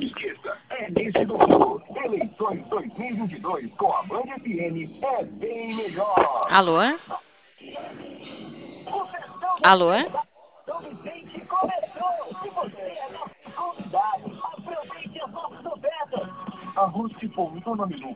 esqueça, é nesse domingo. Eleições 2022 com a Band FM é bem melhor. Alô? Alô? Então, Vicente começou. Se você é nosso convidado, aproveite as nossas ofertas. Arroz de polvo no menu